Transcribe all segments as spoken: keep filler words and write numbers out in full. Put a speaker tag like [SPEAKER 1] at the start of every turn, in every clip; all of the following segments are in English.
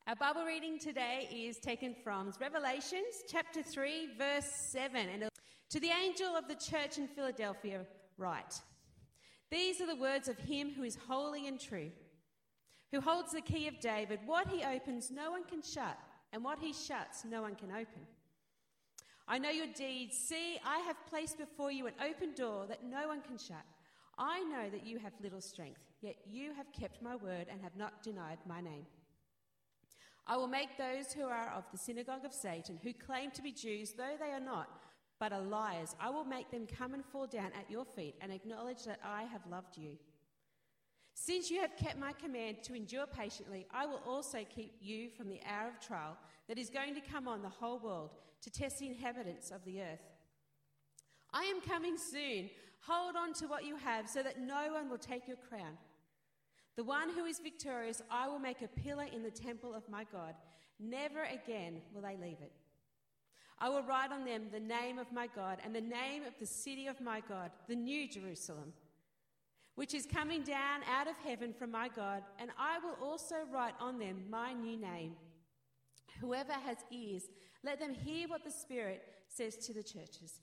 [SPEAKER 1] Our Bible reading today is taken from Revelations chapter three, verse seven. And to the angel of the church in Philadelphia write, "These are the words of him who is holy and true, who holds the key of David. What he opens, no one can shut, and what he shuts, no one can open. I know your deeds. See, I have placed before you an open door that no one can shut. I know that you have little strength, yet you have kept my word and have not denied my name. I will make those who are of the synagogue of Satan, who claim to be Jews, though they are not, but are liars, I will make them come and fall down at your feet and acknowledge that I have loved you. Since you have kept my command to endure patiently, I will also keep you from the hour of trial that is going to come on the whole world to test the inhabitants of the earth. I am coming soon. Hold on to what you have so that no one will take your crown. The one who is victorious, I will make a pillar in the temple of my God. Never again will they leave it. I will write on them the name of my God and the name of the city of my God, the new Jerusalem, which is coming down out of heaven from my God, and I will also write on them my new name. Whoever has ears, let them hear what the Spirit says to the churches."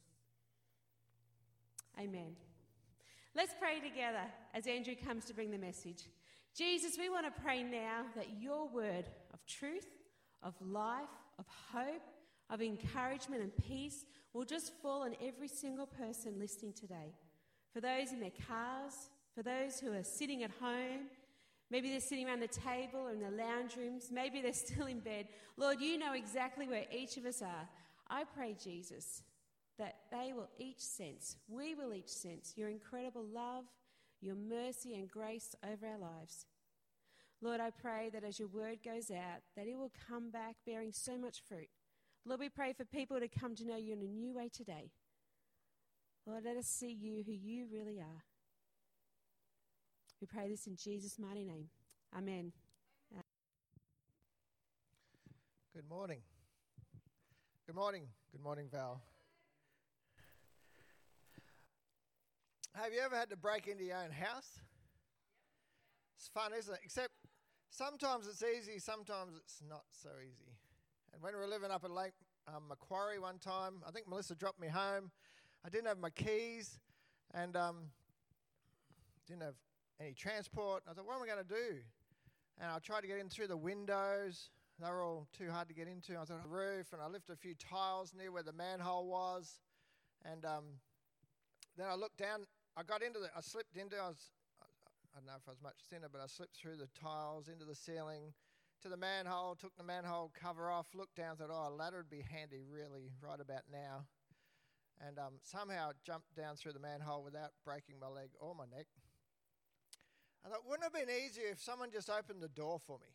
[SPEAKER 1] Amen. Let's pray together as Andrew comes to bring the message. Jesus, we want to pray now that your word of truth, of life, of hope, of encouragement and peace will just fall on every single person listening today. For those in their cars, for those who are sitting at home, maybe they're sitting around the table or in the lounge rooms, maybe they're still in bed. Lord, you know exactly where each of us are. I pray, Jesus, that they will each sense, we will each sense your incredible love, your mercy and grace over our lives. Lord, I pray that as your word goes out, that it will come back bearing so much fruit. Lord, we pray for people to come to know you in a new way today. Lord, let us see you who you really are. We pray this in Jesus' mighty name. Amen.
[SPEAKER 2] Good morning. Good morning. Good morning, Val. Have you ever had to break into your own house? It's fun, isn't it? Except sometimes it's easy, sometimes it's not so easy. And when we were living up at Lake um, Macquarie one time, I think Melissa dropped me home. I didn't have my keys and um, didn't have any transport. I thought, what am I going to do? And I tried to get in through the windows. They were all too hard to get into. I thought, the roof, and I lifted a few tiles near where the manhole was. And um, then I looked down. I got into the, I slipped into, I was, I don't know if I was much thinner, but I slipped through the tiles, into the ceiling, to the manhole, took the manhole cover off, looked down, thought, oh, a ladder would be handy really right about now. And um, somehow jumped down through the manhole without breaking my leg or my neck. I thought, wouldn't it have been easier if someone just opened the door for me?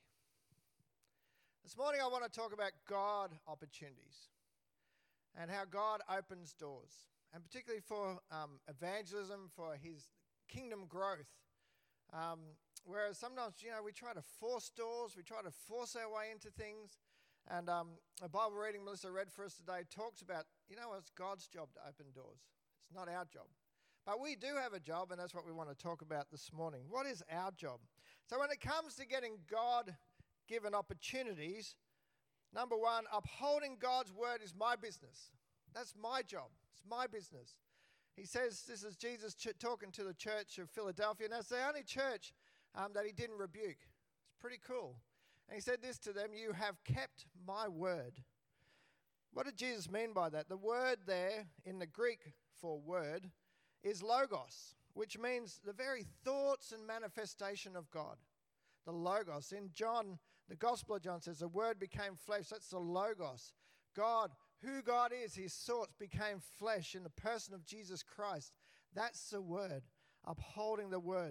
[SPEAKER 2] This morning I want to talk about God opportunities and how God opens doors, and particularly for um, evangelism, for his kingdom growth. Um, whereas sometimes, you know, we try to force doors, we try to force our way into things. And um, a Bible reading Melissa read for us today talks about, you know, it's God's job to open doors. It's not our job. But we do have a job, and that's what we want to talk about this morning. What is our job? So when it comes to getting God-given opportunities, number one, upholding God's word is my business. That's my job. It's my business. He says, this is Jesus ch- talking to the church of Philadelphia, and that's the only church um, that he didn't rebuke. It's pretty cool. And he said this to them, you have kept my word. What did Jesus mean by that? The word there in the Greek for word is logos, which means the very thoughts and manifestation of God. The logos. In John, the Gospel of John says the word became flesh. That's the logos. God, who God is, his thoughts became flesh in the person of Jesus Christ. That's the word, upholding the word.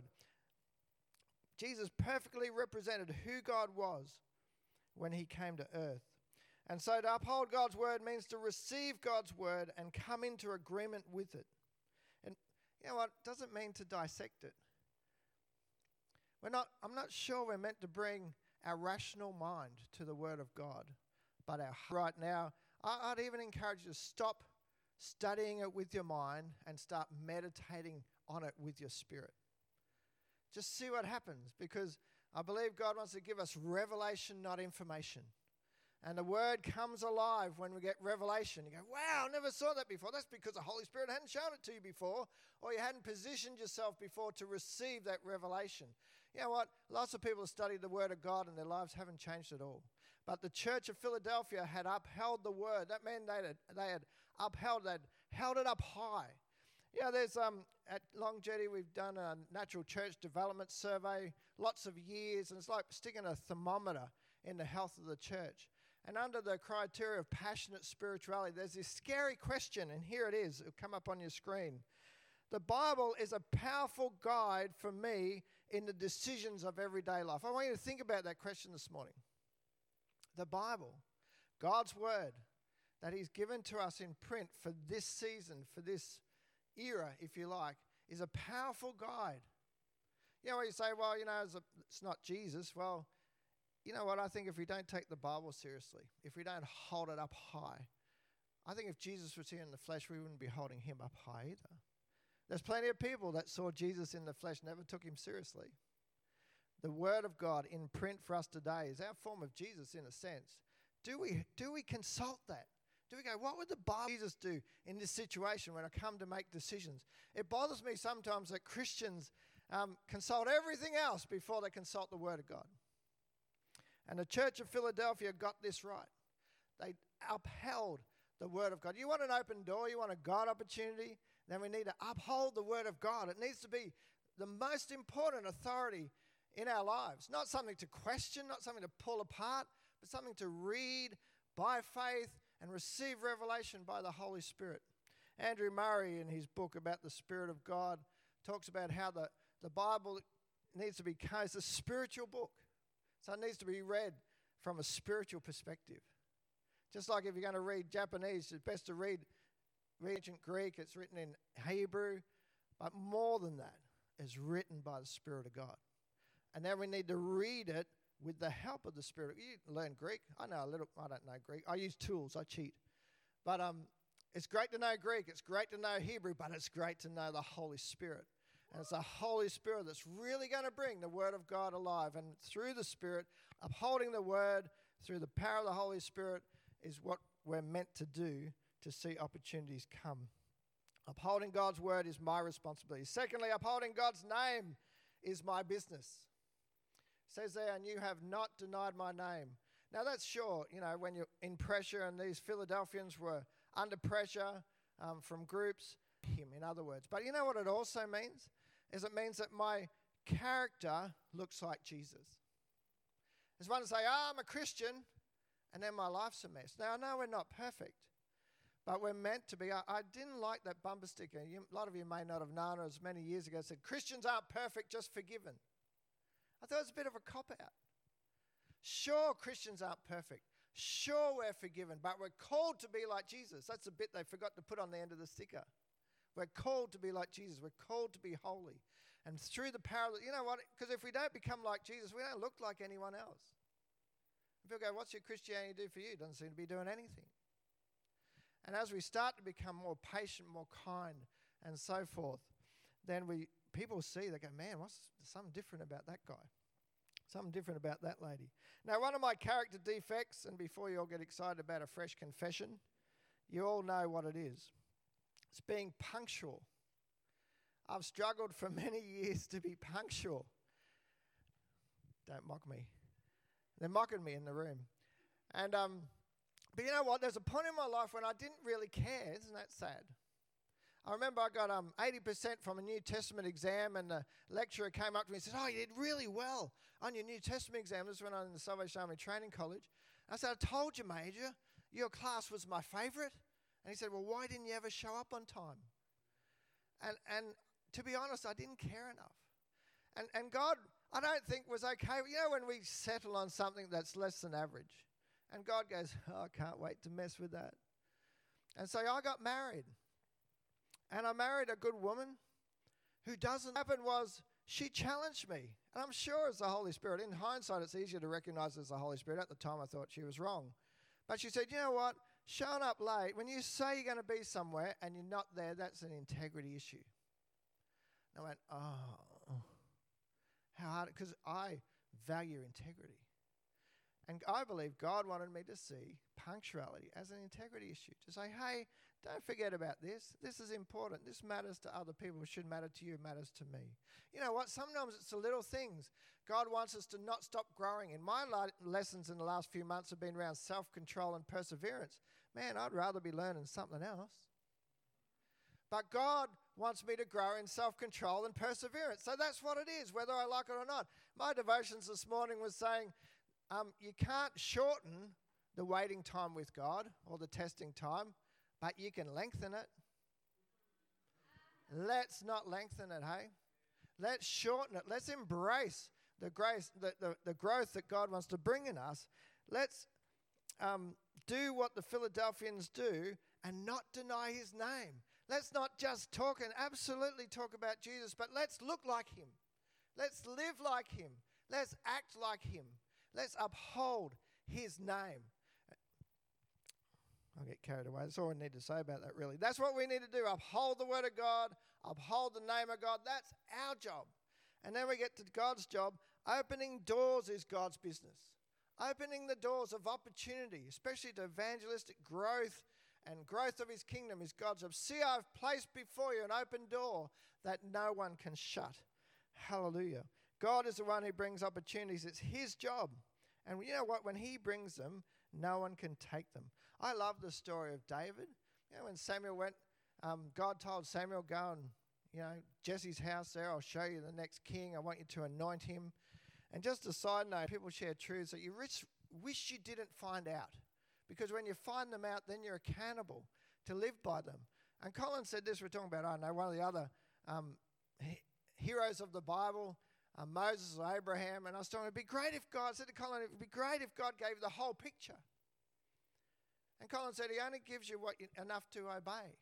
[SPEAKER 2] Jesus perfectly represented who God was when he came to earth. And so to uphold God's word means to receive God's word and come into agreement with it. And you know what? It doesn't mean to dissect it. We're not, I'm not sure we're meant to bring our rational mind to the word of God. But our right now, I, I'd even encourage you to stop studying it with your mind and start meditating on it with your spirit. Just see what happens, because I believe God wants to give us revelation, not information. And the word comes alive when we get revelation. You go, wow, I never saw that before. That's because the Holy Spirit hadn't shown it to you before, or you hadn't positioned yourself before to receive that revelation. You know what? Lots of people have studied the word of God and their lives haven't changed at all. But the church of Philadelphia had upheld the word. That meant they had, they had upheld, they'd held it up high. You know, there's, um, at Longevity, we've done a natural church development survey, lots of years, and it's like sticking a thermometer in the health of the church. And under the criteria of passionate spirituality, there's this scary question, and here it is. It'll come up on your screen. The Bible is a powerful guide for me in the decisions of everyday life. I want you to think about that question this morning. The Bible, God's word that he's given to us in print for this season, for this era, if you like, is a powerful guide. You know, when you say, well, you know, it's, a, it's not Jesus. Well, you know what? I think if we don't take the Bible seriously, if we don't hold it up high, I think if Jesus was here in the flesh, we wouldn't be holding him up high either. There's plenty of people that saw Jesus in the flesh, never took him seriously. The word of God in print for us today is our form of Jesus in a sense. Do we, do we consult that? Do we go, what would the Bible Jesus do in this situation when I come to make decisions? It bothers me sometimes that Christians um, consult everything else before they consult the word of God. And the Church of Philadelphia got this right. They upheld the word of God. You want an open door, you want a God opportunity, then we need to uphold the word of God. It needs to be the most important authority in our lives. Not something to question, not something to pull apart, but something to read by faith and receive revelation by the Holy Spirit. Andrew Murray, in his book about the Spirit of God, talks about how the, the Bible needs to be, it's a spiritual book. So it needs to be read from a spiritual perspective. Just like if you're going to read Japanese, it's best to read, read ancient Greek. It's written in Hebrew. But more than that, it's written by the Spirit of God. And then we need to read it with the help of the Spirit. You learn Greek. I know a little. I don't know Greek. I use tools. I cheat. But um, it's great to know Greek. It's great to know Hebrew. But it's great to know the Holy Spirit. And it's the Holy Spirit that's really going to bring the Word of God alive. And through the Spirit, upholding the Word, through the power of the Holy Spirit, is what we're meant to do to see opportunities come. Upholding God's Word is my responsibility. Secondly, upholding God's name is my business. It says there, and you have not denied my name. Now that's sure, you know, when you're in pressure, and these Philadelphians were under pressure um, from groups, him, in other words. But you know what it also means? Is it means that my character looks like Jesus. There's one to say, oh, I'm a Christian, and then my life's a mess. Now, I know we're not perfect, but we're meant to be. I, I didn't like that bumper sticker. You, a lot of you may not have known it. As many years ago, it said, Christians aren't perfect, just forgiven. I thought it was a bit of a cop-out. Sure, Christians aren't perfect. Sure, we're forgiven, but we're called to be like Jesus. That's the bit they forgot to put on the end of the sticker. We're called to be like Jesus. We're called to be holy. And through the power of, you know what? Because if we don't become like Jesus, we don't look like anyone else. If people go, what's your Christianity do for you? It doesn't seem to be doing anything. And as we start to become more patient, more kind, and so forth, then we people see, they go, man, what's something different about that guy? Something different about that lady. Now, one of my character defects, and before you all get excited about a fresh confession, you all know what it is. It's being punctual. I've struggled for many years to be punctual. Don't mock me. They're mocking me in the room. And um, but you know what? There's a point in my life when I didn't really care. Isn't that sad? I remember I got um, eighty percent from a New Testament exam, and the lecturer came up to me and said, oh, you did really well on your New Testament exam. This was when I was in the Salvation Army Training College. I said, I told you, Major, your class was my favourite. And he said, well, why didn't you ever show up on time? And and to be honest, I didn't care enough. And and God, I don't think was okay. You know, when we settle on something that's less than average, and God goes, oh, I can't wait to mess with that. And so I got married. And I married a good woman who doesn't. What happened was she challenged me. And I'm sure it's the Holy Spirit. In hindsight, it's easier to recognize it's the Holy Spirit. At the time, I thought she was wrong. But she said, you know what? Showing up late, when you say you're going to be somewhere and you're not there, that's an integrity issue. And I went, oh, how hard, because I value integrity. And I believe God wanted me to see punctuality as an integrity issue. To say, hey, don't forget about this. This is important. This matters to other people. It should matter to you. It matters to me. You know what? Sometimes it's the little things. God wants us to not stop growing. And my lessons in the last few months have been around self-control and perseverance. Man, I'd rather be learning something else. But God wants me to grow in self-control and perseverance. So that's what it is, whether I like it or not. My devotions this morning was saying, Um, you can't shorten the waiting time with God or the testing time, but you can lengthen it. Let's not lengthen it, hey? Let's shorten it. Let's embrace the grace, the, the, the growth that God wants to bring in us. Let's um, do what the Philadelphians do and not deny his name. Let's not just talk and absolutely talk about Jesus, but let's look like him. Let's live like him. Let's act like him. Let's uphold his name. I'll get carried away. That's all I need to say about that, really. That's what we need to do. Uphold the word of God. Uphold the name of God. That's our job. And then we get to God's job. Opening doors is God's business. Opening the doors of opportunity, especially to evangelistic growth and growth of his kingdom, is God's job. See, I've placed before you an open door that no one can shut. Hallelujah. God is the one who brings opportunities. It's his job. And you know what? When he brings them, no one can take them. I love the story of David. You know, when Samuel went, um, God told Samuel, go and, you know, Jesse's house there, I'll show you the next king. I want you to anoint him. And just a side note, people share truths that you wish, wish you didn't find out. Because when you find them out, then you're accountable to live by them. And Colin said this, we're talking about, I don't know, one of the other um, he- heroes of the Bible, Uh, Moses or Abraham, and I was telling him, it'd be great if God, I said to Colin, it would be great if God gave the whole picture. And Colin said, he only gives you what you, enough to obey.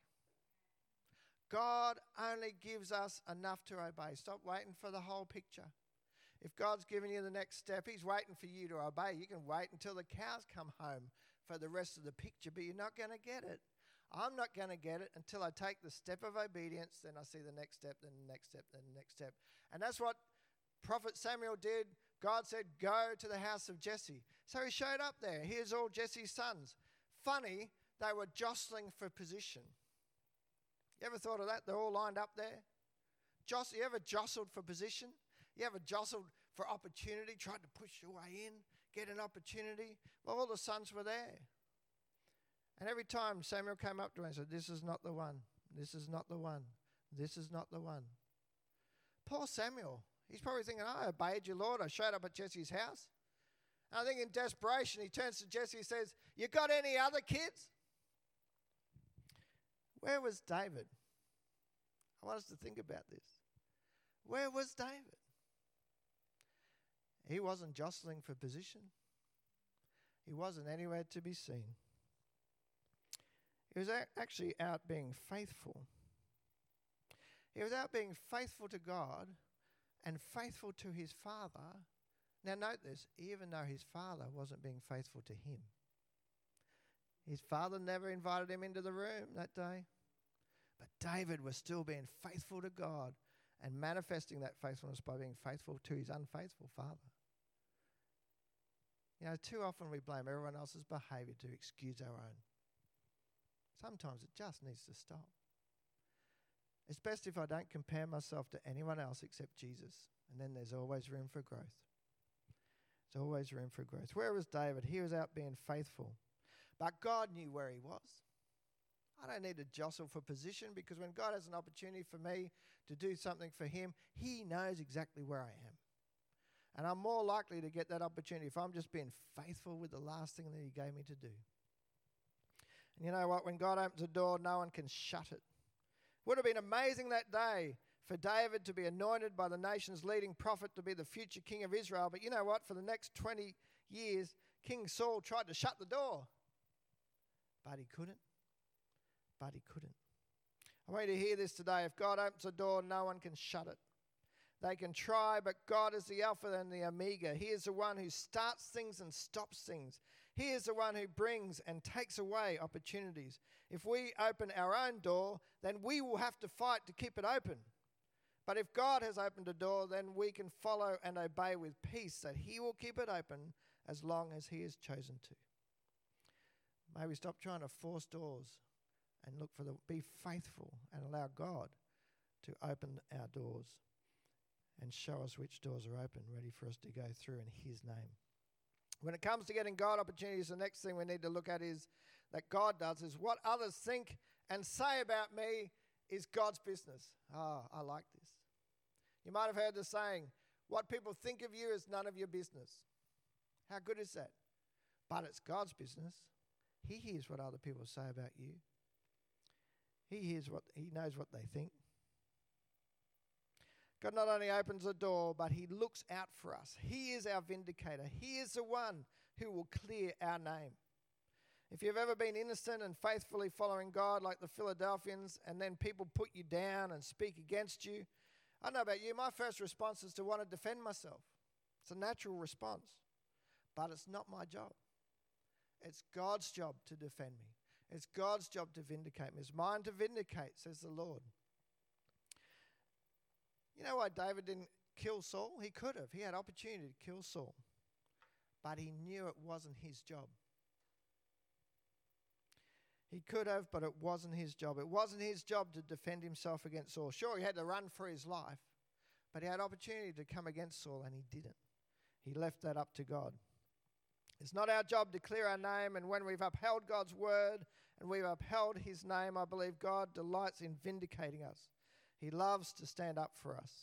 [SPEAKER 2] God only gives us enough to obey. Stop waiting for the whole picture. If God's given you the next step, he's waiting for you to obey. You can wait until the cows come home for the rest of the picture, but you're not going to get it. I'm not going to get it until I take the step of obedience, then I see the next step, then the next step, then the next step. And that's what Prophet Samuel did. God said, go to the house of Jesse. So he showed up there. Here's all Jesse's sons. Funny, they were jostling for position. You ever thought of that? They're all lined up there. Joss- you ever jostled for position? You ever jostled for opportunity, tried to push your way in, get an opportunity? Well, all the sons were there. And every time Samuel came up to him and said, this is not the one. This is not the one. This is not the one. Poor Samuel. He's probably thinking, I obeyed you, Lord. I showed up at Jesse's house. And I think in desperation, he turns to Jesse and says, you got any other kids? Where was David? I want us to think about this. Where was David? He wasn't jostling for position. He wasn't anywhere to be seen. He was actually out being faithful. He was out being faithful to God and faithful to his father. Now note this, even though his father wasn't being faithful to him. His father never invited him into the room that day. But David was still being faithful to God and manifesting that faithfulness by being faithful to his unfaithful father. You know, too often we blame everyone else's behaviour to excuse our own. Sometimes it just needs to stop. It's best if I don't compare myself to anyone else except Jesus. And then there's always room for growth. There's always room for growth. Where was David? He was out being faithful. But God knew where he was. I don't need to jostle for position, because when God has an opportunity for me to do something for him, he knows exactly where I am. And I'm more likely to get that opportunity if I'm just being faithful with the last thing that he gave me to do. And you know what? When God opens a door, no one can shut it. Would have been amazing that day for David to be anointed by the nation's leading prophet to be the future king of Israel. But you know what? For the next twenty years, King Saul tried to shut the door. But he couldn't. But he couldn't. I want you to hear this today. If God opens a door, no one can shut it. They can try, but God is the Alpha and the Omega. He is the one who starts things and stops things. He is the one who brings and takes away opportunities. If we open our own door, then we will have to fight to keep it open. But if God has opened a door, then we can follow and obey with peace that he will keep it open as long as he is chosen to. May we stop trying to force doors and look for the, be faithful and allow God to open our doors and show us which doors are open, ready for us to go through in his name. When it comes to getting God opportunities, the next thing we need to look at is that God does is what others think and say about me is God's business. Ah, oh, I like this. You might have heard the saying, what people think of you is none of your business. How good is that? But it's God's business. He hears what other people say about you. He hears what, he knows what they think. God not only opens a door, but he looks out for us. He is our vindicator. He is the one who will clear our name. If you've ever been innocent and faithfully following God like the Philadelphians, and then people put you down and speak against you, I don't know about you, my first response is to want to defend myself. It's a natural response. But it's not my job. It's God's job to defend me. It's God's job to vindicate me. It's mine to vindicate, says the Lord. You know why David didn't kill Saul? He could have. He had opportunity to kill Saul. But he knew it wasn't his job. He could have, but it wasn't his job. It wasn't his job to defend himself against Saul. Sure, he had to run for his life, but he had opportunity to come against Saul, and he didn't. He left that up to God. It's not our job to clear our name, and when we've upheld God's word and we've upheld his name, I believe God delights in vindicating us. He loves to stand up for us.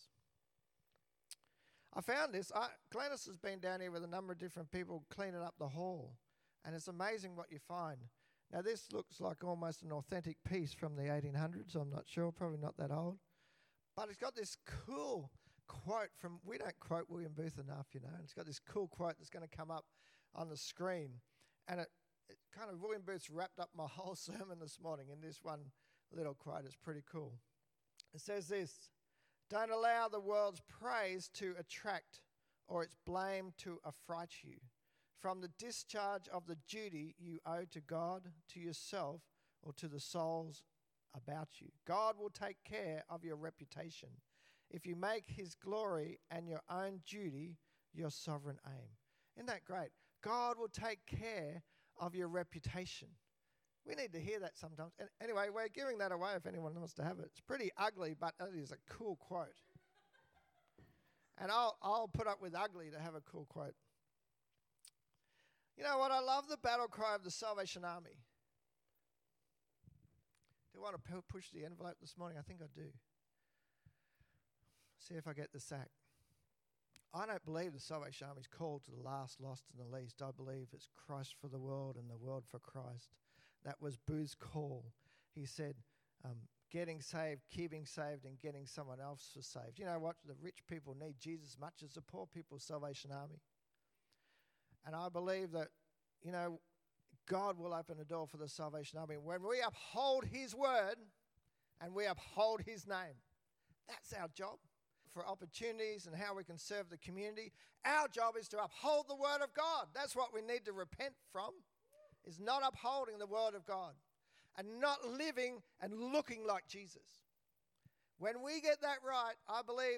[SPEAKER 2] I found this. I, Glennis has been down here with a number of different people cleaning up the hall, and it's amazing what you find. Now, this looks like almost an authentic piece from the eighteen hundreds. I'm not sure, probably not that old. But it's got this cool quote from, we don't quote William Booth enough, you know. And it's got this cool quote that's going to come up on the screen. And it, it kind of, William Booth's wrapped up my whole sermon this morning in this one little quote. It's pretty cool. It says this: don't allow the world's praise to attract or its blame to affright you from the discharge of the duty you owe to God, to yourself, or to the souls about you. God will take care of your reputation if you make his glory and your own duty your sovereign aim. Isn't that great? God will take care of your reputation. We need to hear that sometimes. And anyway, we're giving that away if anyone wants to have it. It's pretty ugly, but it is a cool quote. And I'll, I'll put up with ugly to have a cool quote. You know what? I love the battle cry of the Salvation Army. Do you want to p- push the envelope this morning? I think I do. See if I get the sack. I don't believe the Salvation Army is called to the last, lost, and the least. I believe it's Christ for the world and the world for Christ. That was Booth's call. He said, um, getting saved, keeping saved, and getting someone else for saved. You know what? The rich people need Jesus as much as the poor people's Salvation Army. And I believe that, you know, God will open a door for the Salvation Army when we uphold his word and we uphold his name. That's our job. For opportunities and how we can serve the community, our job is to uphold the word of God. That's what we need to repent from, is not upholding the word of God and not living and looking like Jesus. When we get that right, I believe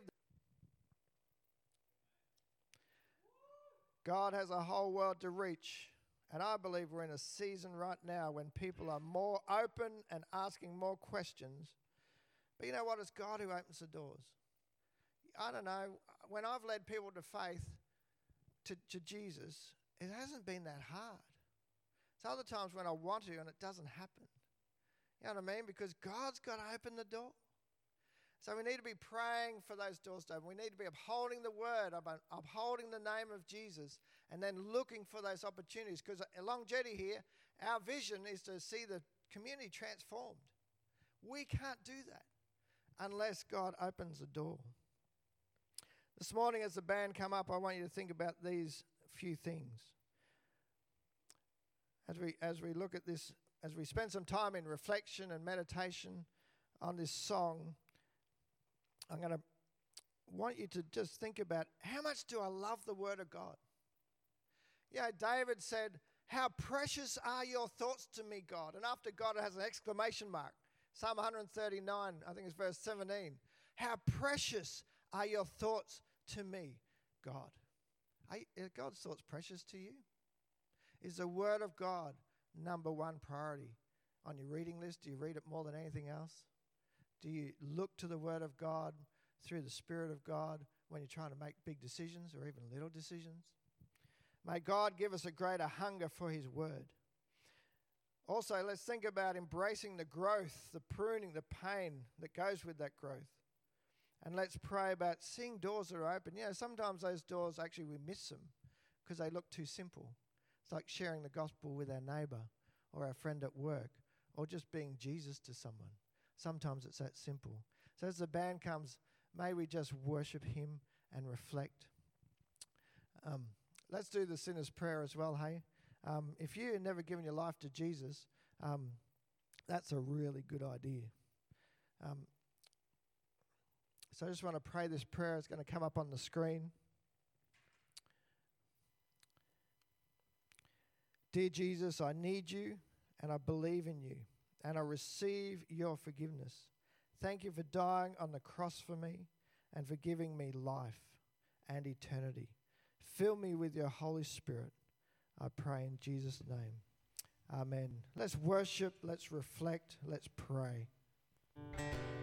[SPEAKER 2] God has a whole world to reach. And I believe we're in a season right now when people are more open and asking more questions. But you know what? It's God who opens the doors. I don't know, when I've led people to faith, to, to Jesus, it hasn't been that hard. It's other times when I want to and it doesn't happen. You know what I mean? Because God's got to open the door. So we need to be praying for those doors to open. We need to be upholding the word, upholding the name of Jesus, and then looking for those opportunities. Because along Jetty here, our vision is to see the community transformed. We can't do that unless God opens the door. This morning as the band come up, I want you to think about these few things. As we as we look at this, as we spend some time in reflection and meditation on this song, I'm going to want you to just think about, how much do I love the word of God? Yeah, David said, how precious are your thoughts to me, God? And after God, it has an exclamation mark. Psalm one thirty-nine, I think it's verse seventeen. How precious are your thoughts to me, God. Are, are God's thoughts precious to you? Is the Word of God number one priority on your reading list? Do you read it more than anything else? Do you look to the Word of God through the Spirit of God when you're trying to make big decisions or even little decisions? May God give us a greater hunger for His Word. Also, let's think about embracing the growth, the pruning, the pain that goes with that growth. And let's pray about seeing doors that are open. You know, sometimes those doors, actually, we miss them because they look too simple. It's like sharing the gospel with our neighbour or our friend at work or just being Jesus to someone. Sometimes it's that simple. So as the band comes, may we just worship Him and reflect. Um, let's do the sinner's prayer as well, hey? Um, if you've never given your life to Jesus, um, that's a really good idea. Um, so I just want to pray this prayer. It's going to come up on the screen. Dear Jesus, I need you and I believe in you and I receive your forgiveness. Thank you for dying on the cross for me and for giving me life and eternity. Fill me with your Holy Spirit. I pray in Jesus' name. Amen. Let's worship, let's reflect, let's pray.